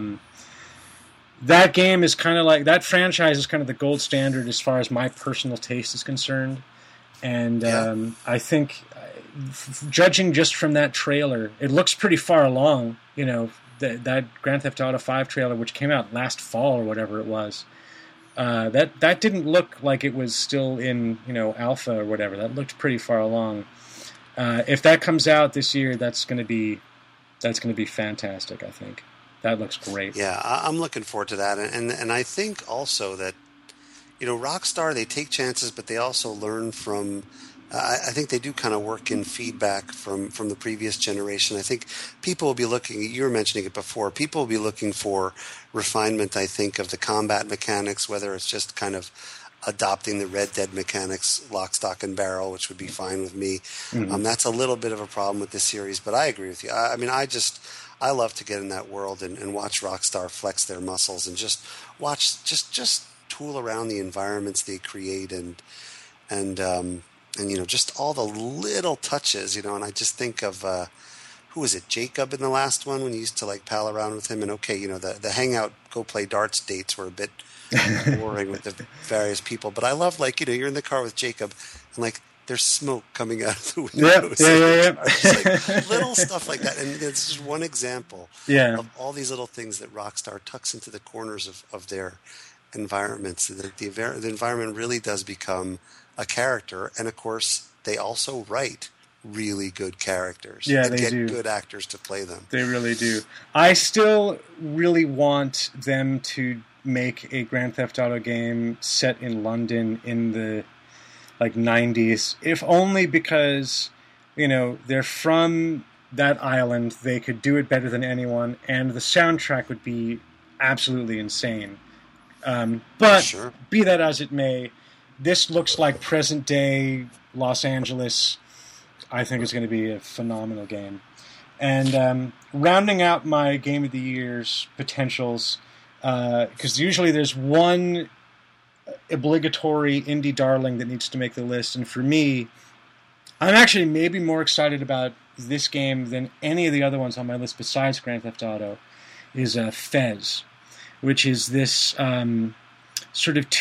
that game is kind of like, that franchise is kind of the gold standard as far as my personal taste is concerned. And I think, judging just from that trailer, it looks pretty far along. That Grand Theft Auto 5 trailer, which came out last fall or whatever it was. That didn't look like it was still in alpha or whatever. That looked pretty far along. If that comes out this year, that's going to be fantastic. I think that looks great. Yeah, I'm looking forward to that, and I think also that Rockstar, they take chances, but they also learn from. I think they do kind of work in feedback from the previous generation. I think people will be looking, you were mentioning it before, people will be looking for refinement, I think, of the combat mechanics, whether it's just kind of adopting the Red Dead mechanics, lock, stock, and barrel, which would be fine with me. Mm-hmm. That's a little bit of a problem with this series, but I agree with you. I mean, I love to get in that world and watch Rockstar flex their muscles and just watch, just tool around the environments they create and just all the little touches, and I just think of, who was it, Jacob in the last one when you used to like pal around with him, and the hangout, go play darts dates were a bit boring with the various people, but I love you're in the car with Jacob and like there's smoke coming out of the windows. Yeah. Just like little stuff like that, and it's just one example of all these little things that Rockstar tucks into the corners of their environments. The environment really does become a character, and of course they also write really good characters and get good actors to play them. They really do. I still really want them to make a Grand Theft Auto game set in London in the 90s, if only because they're from that island. They could do it better than anyone, and the soundtrack would be absolutely insane. But sure. Be that as it may, this looks like present-day Los Angeles. I think it's going to be a phenomenal game. And rounding out my Game of the Year's potentials, because usually there's one obligatory indie darling that needs to make the list, and for me, I'm actually maybe more excited about this game than any of the other ones on my list besides Grand Theft Auto, is Fez, which is this sort of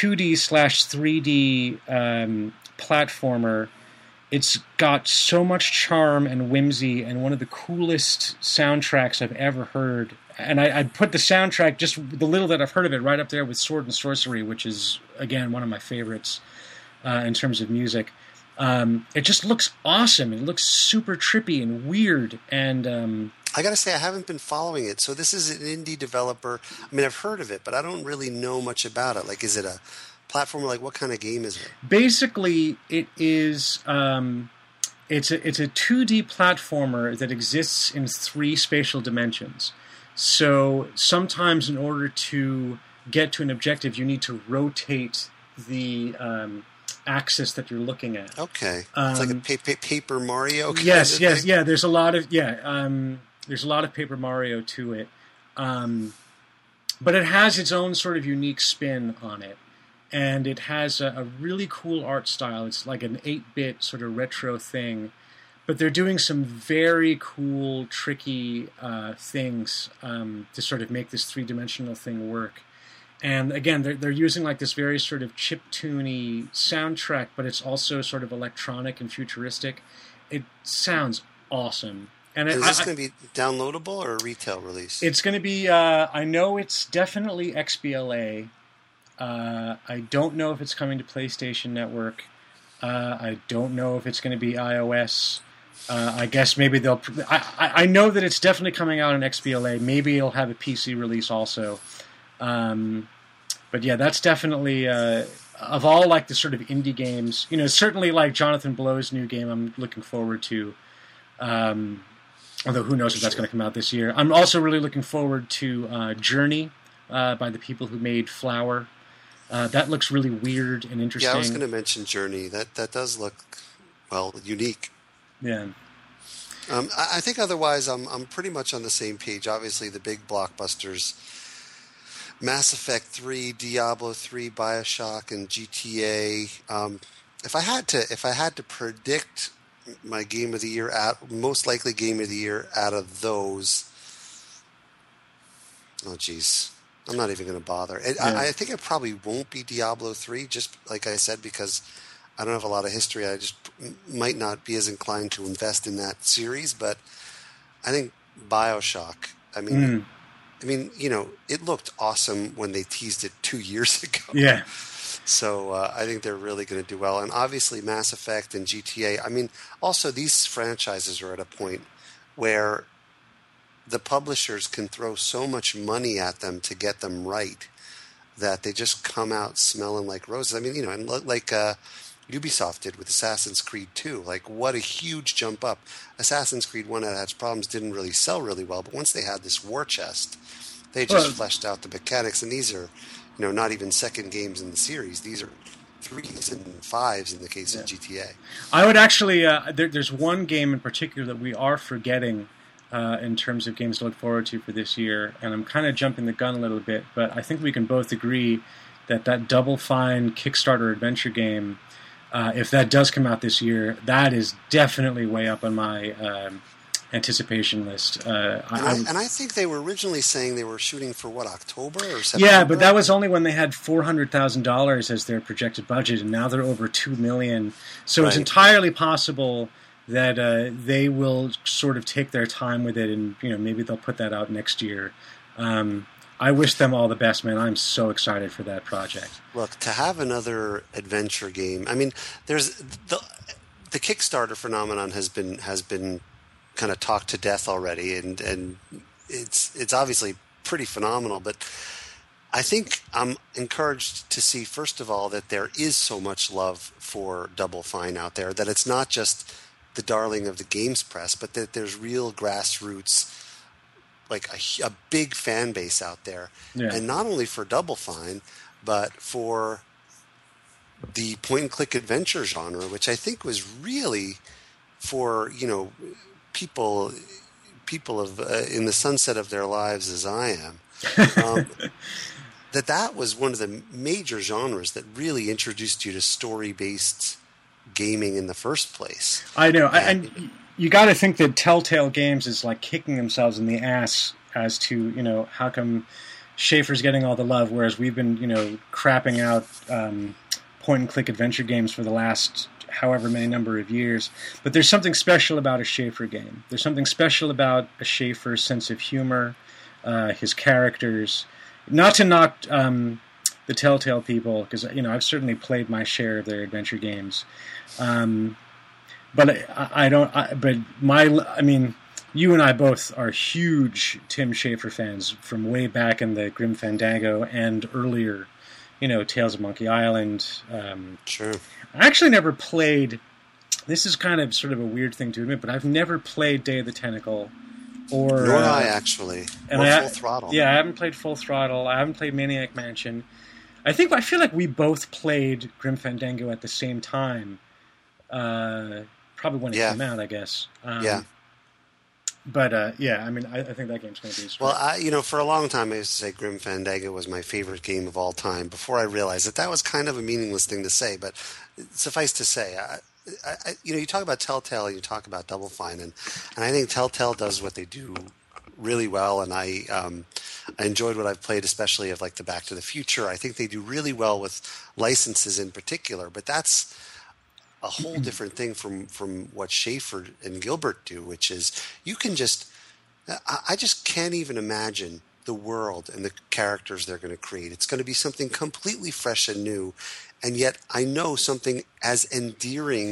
2D/3D platformer. It's got so much charm and whimsy and one of the coolest soundtracks I've ever heard. And I'd put the soundtrack, just the little that I've heard of it, right up there with Sword and Sorcery, which is, again, one of my favorites in terms of music. It just looks awesome. It looks super trippy and weird. And I got to say, I haven't been following it. So this is an indie developer. I mean, I've heard of it, but I don't really know much about it. Like, is it a platformer? Like, what kind of game is it? Basically, it is. It's a 2D platformer that exists in 3 spatial dimensions. So sometimes, in order to get to an objective, you need to rotate the axis that you're looking at. Okay, it's like a Paper Mario. Yes. There's a lot of there's a lot of Paper Mario to it, but it has its own sort of unique spin on it. And it has a really cool art style. It's like an 8-bit sort of retro thing. But they're doing some very cool, tricky things to sort of make this 3-dimensional thing work. And again, they're using like this very sort of chiptune-y soundtrack, but it's also sort of electronic and futuristic. It sounds awesome. And is this going to be downloadable or a retail release? It's going to be, I know it's definitely XBLA. I don't know if it's coming to PlayStation Network. I don't know if it's going to be iOS. I guess maybe they'll... I know that it's definitely coming out on XBLA. Maybe it'll have a PC release also. But But yeah, that's definitely of all like the sort of indie games. Certainly like Jonathan Blow's new game, I'm looking forward to. Although who knows if that's going to come out this year. I'm also really looking forward to Journey by the people who made Flower. That looks really weird and interesting. Yeah, I was going to mention Journey. That does look, unique. Yeah. I think otherwise I'm pretty much on the same page. Obviously, the big blockbusters, Mass Effect 3, Diablo 3, BioShock, and GTA. If I had to predict my game of the year, most likely game of the year out of those, oh geez, I'm not even going to bother. I think it probably won't be Diablo 3, just like I said, because I don't have a lot of history. I just might not be as inclined to invest in that series, but I think BioShock. I mean, it looked awesome when they teased it 2 years ago. Yeah. So I think they're really going to do well. And obviously Mass Effect and GTA. I mean, also these franchises are at a point where the publishers can throw so much money at them to get them right that they just come out smelling like roses. I mean, and like Ubisoft did with Assassin's Creed 2. Like, what a huge jump up. Assassin's Creed 1 had its problems, didn't really sell really well, but once they had this war chest, they just fleshed out the mechanics. And these are, not even second games in the series. These are 3s and 5s in the case of GTA. I would actually, there's one game in particular that we are forgetting in terms of games to look forward to for this year, and I'm kind of jumping the gun a little bit, but I think we can both agree that Double Fine Kickstarter adventure game, if that does come out this year, that is definitely way up on my anticipation list. I think they were originally saying they were shooting for October or September? Yeah, but that was only when they had $400,000 as their projected budget, and now they're over $2 million. So It's entirely possible that they will sort of take their time with it, and maybe they'll put that out next year. I wish them all the best, man. I'm so excited for that project. Look, to have another adventure game. I mean, there's the Kickstarter phenomenon has been kind of talked to death already, and it's obviously pretty phenomenal. But I think I'm encouraged to see, first of all, that there is so much love for Double Fine out there, that it's not just the darling of the games press, but that there's real grassroots, like a big fan base out there. Yeah. And not only for Double Fine, but for the point-and-click adventure genre, which I think was really for, people of in the sunset of their lives as I am, that was one of the major genres that really introduced you to story-based gaming in the first place. I know, and you got to think that Telltale Games is like kicking themselves in the ass as to how come Schafer's getting all the love, whereas we've been crapping out point-and-click adventure games for the last however many number of years. But there's something special about a Schafer game. There's something special about a Schafer's sense of humor, his characters. Not to knock the Telltale people, because I've certainly played my share of their adventure games, but you and I both are huge Tim Schafer fans from way back in the Grim Fandango and earlier, Tales of Monkey Island. Sure. I actually never played. This is kind of sort of a weird thing to admit, but I've never played Day of the Tentacle. Nor I actually. Full Throttle. Yeah, I haven't played Full Throttle. I haven't played Maniac Mansion. I feel like we both played Grim Fandango at the same time. Probably when it came out, I guess. But I think that game's going to be sweet. Well, for a long time I used to say Grim Fandango was my favorite game of all time before I realized that was kind of a meaningless thing to say. But suffice to say, you talk about Telltale and you talk about Double Fine, and I think Telltale does what they do really well, and I enjoyed what I've played, especially of like the Back to the Future. I think they do really well with licenses in particular, but that's a whole different thing from what Schafer and Gilbert do, which is you can I just can't even imagine the world and the characters they're going to create. It's going to be something completely fresh and new, and yet I know something as endearing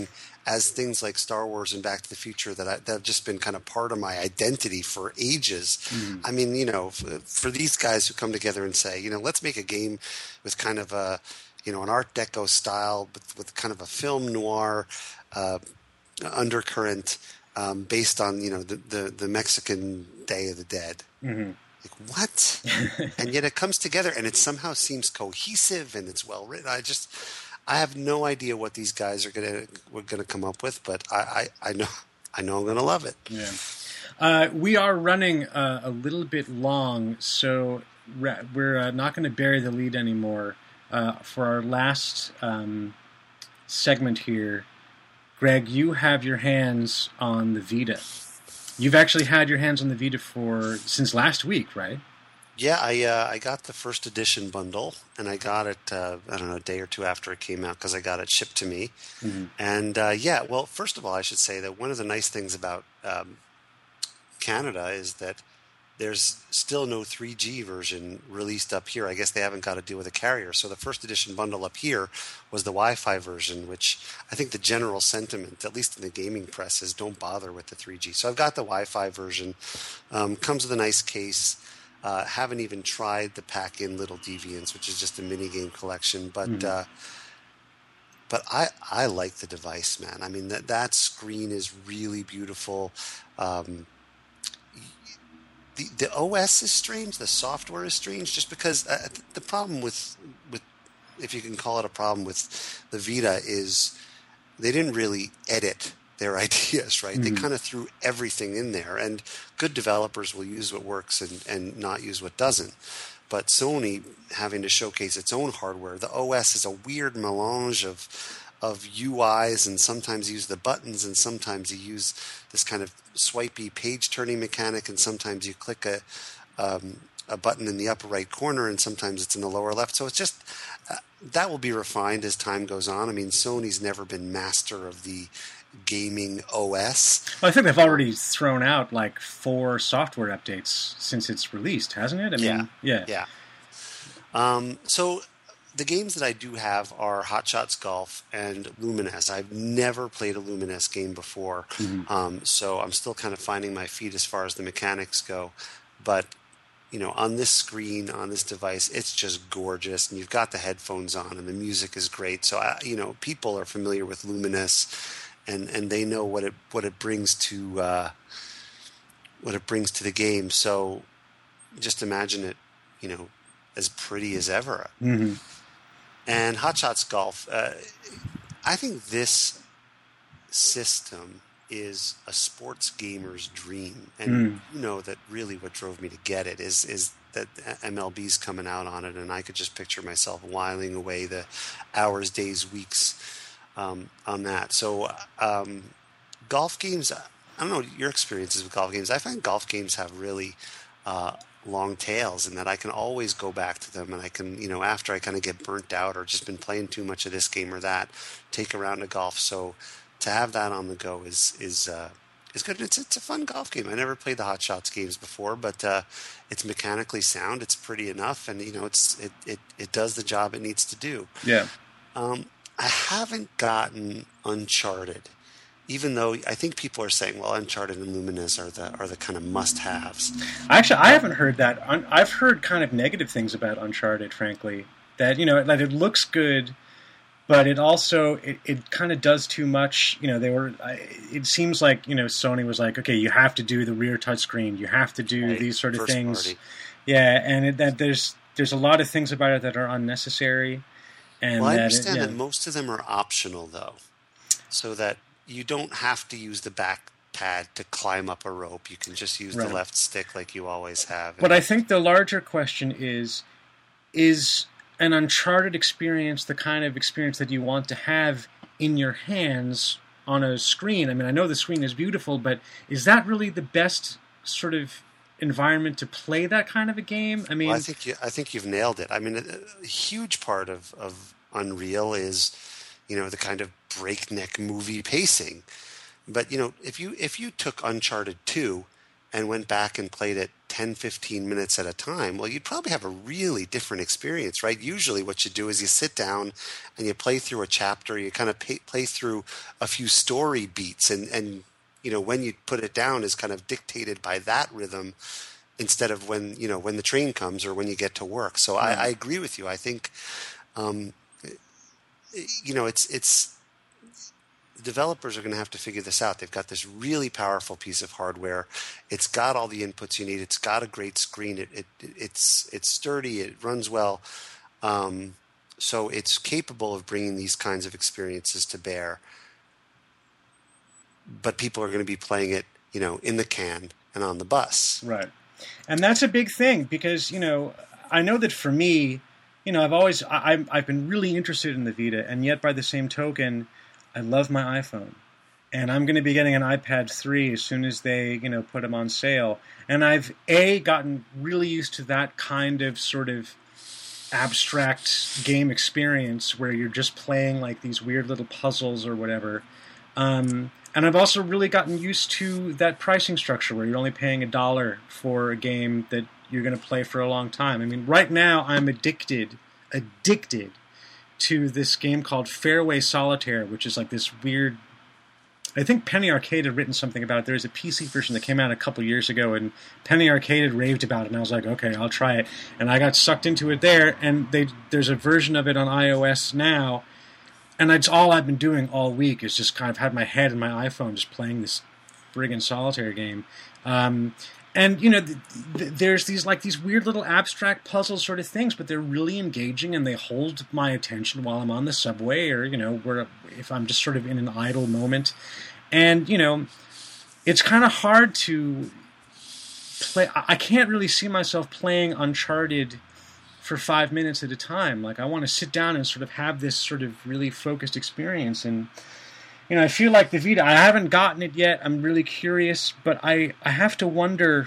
as things like Star Wars and Back to the Future that have just been kind of part of my identity for ages. I mean, for these guys who come together and say, let's make a game with kind of a, an Art Deco style, with kind of a film noir undercurrent, based on the Mexican Day of the Dead. Mm-hmm. Like, what? And yet it comes together, and it somehow seems cohesive, and it's well written. I have no idea what these guys are gonna come up with, but I know I'm gonna love it. Yeah. We are running a little bit long, so we're not going to bury the lead anymore. For our last segment here, Greg, you have your hands on the Vita. You've actually had your hands on the Vita since last week, right? Yeah, I got the first edition bundle, and I got it, a day or two after it came out, because I got it shipped to me. Mm-hmm. And well, first of all, I should say that one of the nice things about Canada is that there's still no 3G version released up here. I guess they haven't got to deal with a carrier. So the first edition bundle up here was the Wi-Fi version, which I think the general sentiment, at least in the gaming press, is don't bother with the 3G. So I've got the Wi-Fi version. Comes with a nice case. Haven't even tried the pack-in Little Deviants, which is just a minigame collection. But but I like the device, man. I mean, that screen is really beautiful. The OS is strange. The software is strange, just because the problem with, if you can call it a problem with the Vita, is they didn't really edit their ideas, right? Mm-hmm. They kind of threw everything in there, and good developers will use what works and not use what doesn't. But Sony, having to showcase its own hardware, the OS is a weird melange of UIs, and sometimes you use the buttons, and sometimes you use this kind of swipey page turning mechanic, and sometimes you click a button in the upper right corner, and sometimes it's in the lower left. So it's just that will be refined as time goes on. I mean, Sony's never been master of the gaming OS. Well, I think they've already thrown out like 4 software updates since it's released, hasn't it? I mean, yeah. So the games that I do have are Hot Shots Golf and Lumines. I've never played a Lumines game before, so I'm still kind of finding my feet as far as the mechanics go. But on this screen, on this device, it's just gorgeous, and you've got the headphones on, and the music is great. So people are familiar with Lumines, and they know what it brings to the game. So just imagine it, as pretty as ever. Mm-hmm. And Hot Shots Golf, I think this system is a sports gamer's dream. And that really what drove me to get it is that MLB's coming out on it, and I could just picture myself whiling away the hours, days, weeks on that. So golf games, I don't know your experiences with golf games. I find golf games have really long tails, and that I can always go back to them, and I can, after I kind of get burnt out or just been playing too much of this game or that, take a round of golf. So to have that on the go is good. It's a fun golf game. I never played the Hot Shots games before, but it's mechanically sound. It's pretty enough, and it does the job it needs to do. Yeah. I haven't gotten Uncharted, even though I think people are saying, well, Uncharted and Lumines are the kind of must-haves. Actually, I haven't heard that. I've heard kind of negative things about Uncharted, frankly. That, that it looks good, but it also, it kind of does too much. It seems like, Sony was like, okay, you have to do the rear touchscreen. You have to do these sort of First things. Party. Yeah, and that there's a lot of things about it that are unnecessary. And I understand that most of them are optional, though, so that you don't have to use the back pad to climb up a rope. You can just use the left stick like you always have. But I think the larger question is an Uncharted experience the kind of experience that you want to have in your hands on a screen? I mean, I know the screen is beautiful, but is that really the best sort of environment to play that kind of a game? I mean, well, I think you've nailed it. I mean, a huge part of Unreal is, the kind of breakneck movie pacing. But if you took Uncharted 2 and went back and played it 10, 15 minutes at a time, well, you'd probably have a really different experience, right? Usually what you do is you sit down and you play through a chapter, you kind of play through a few story beats, and when you put it down is kind of dictated by that rhythm instead of when the train comes or when you get to work. So I agree with you. I think, it's developers are going to have to figure this out. They've got this really powerful piece of hardware. It's got all the inputs you need. It's got a great screen. It's sturdy. It runs well. So it's capable of bringing these kinds of experiences to bear. But people are going to be playing it, in the can and on the bus. Right. And that's a big thing because, I know that for me, I've been really interested in the Vita, and yet by the same token, I love my iPhone. And I'm going to be getting an iPad 3 as soon as they, put them on sale. And I've, gotten really used to that kind of sort of abstract game experience where you're just playing like these weird little puzzles or whatever. And I've also really gotten used to that pricing structure where you're only paying $1 for a game that you're going to play for a long time. I mean, right now I'm addicted to this game called Fairway Solitaire, which is like this weird... I think Penny Arcade had written something about it. There's a PC version that came out a couple years ago, and Penny Arcade had raved about it, and I was like, okay, I'll try it. And I got sucked into it there, and there's a version of it on iOS now, and it's all I've been doing all week is just kind of had my head in my iPhone just playing this friggin' solitaire game. And, there's these weird little abstract puzzle sort of things, but they're really engaging and they hold my attention while I'm on the subway or, if I'm just sort of in an idle moment. And, it's kind of hard to play. I can't really see myself playing Uncharted for 5 minutes at a time. Like, I want to sit down and sort of have this sort of really focused experience. And, I feel like the Vita, I haven't gotten it yet. I'm really curious, but I have to wonder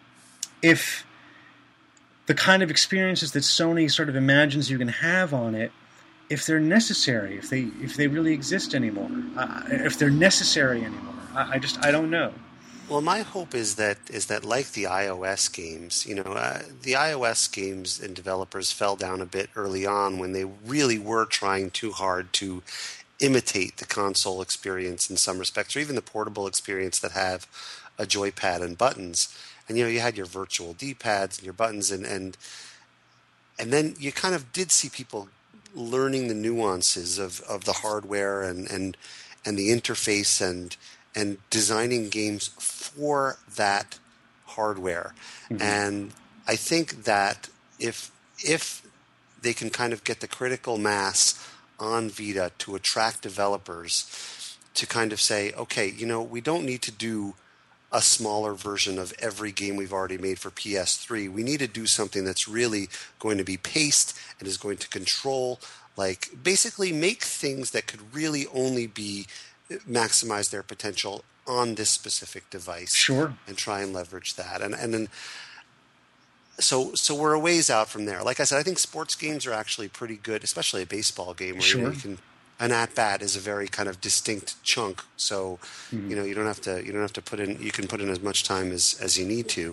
if the kind of experiences that Sony sort of imagines you can have on it, if they're necessary, if they really exist anymore, if they're necessary anymore. I don't know. Well, my hope is that like the iOS games, the iOS games and developers fell down a bit early on when they really were trying too hard to imitate the console experience in some respects, or even the portable experience that have a joypad and buttons. And you had your virtual D-pads and your buttons, and then you kind of did see people learning the nuances of the hardware and the interface and designing games for that hardware. Mm-hmm. And I think that if they can kind of get the critical mass on Vita to attract developers to kind of say, okay, we don't need to do a smaller version of every game we've already made for PS3. We need to do something that's really going to be paced and is going to control, like basically make things that could really only be maximize their potential on this specific device. Sure. And try and leverage that. And then So we're a ways out from there. Like I said, I think sports games are actually pretty good, especially a baseball game where sure. An at bat is a very kind of distinct chunk. So mm-hmm. you don't have to put in. You can put in as much time as you need to.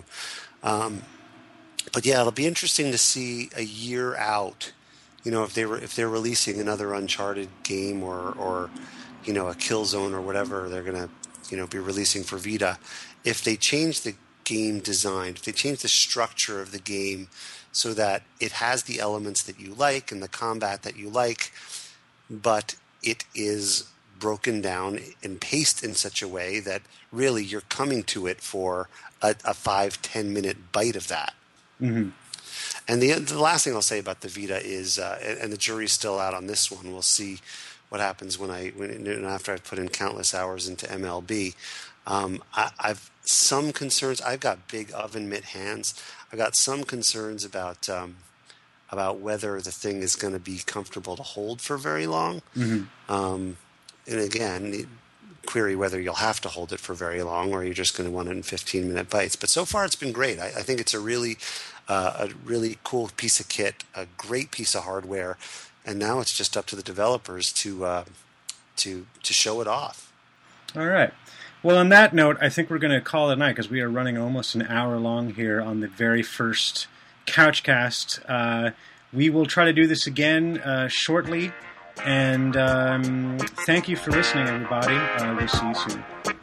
But yeah, it'll be interesting to see a year out. If they're releasing another Uncharted game or a Killzone or whatever they're gonna be releasing for Vita. If they change the game design, if they change the structure of the game so that it has the elements that you like and the combat that you like, but it is broken down and paced in such a way that really you're coming to it for a 5-10 minute bite of that. Mm-hmm. And the last thing I'll say about the Vita is, and the jury's still out on this one, we'll see what happens after I've put in countless hours into MLB. I've some concerns. I've got big oven mitt hands. I've got some concerns about whether the thing is going to be comfortable to hold for very long. Mm-hmm. And again, query whether you'll have to hold it for very long or you're just going to want it in 15-minute bites. But so far, it's been great. I think it's a really cool piece of kit, a great piece of hardware, and now it's just up to the developers to show it off. All right. Well, on that note, I think we're going to call it a night because we are running almost an hour long here on the very first Couchcast. We will try to do this again shortly. And thank you for listening, everybody. We'll see you soon.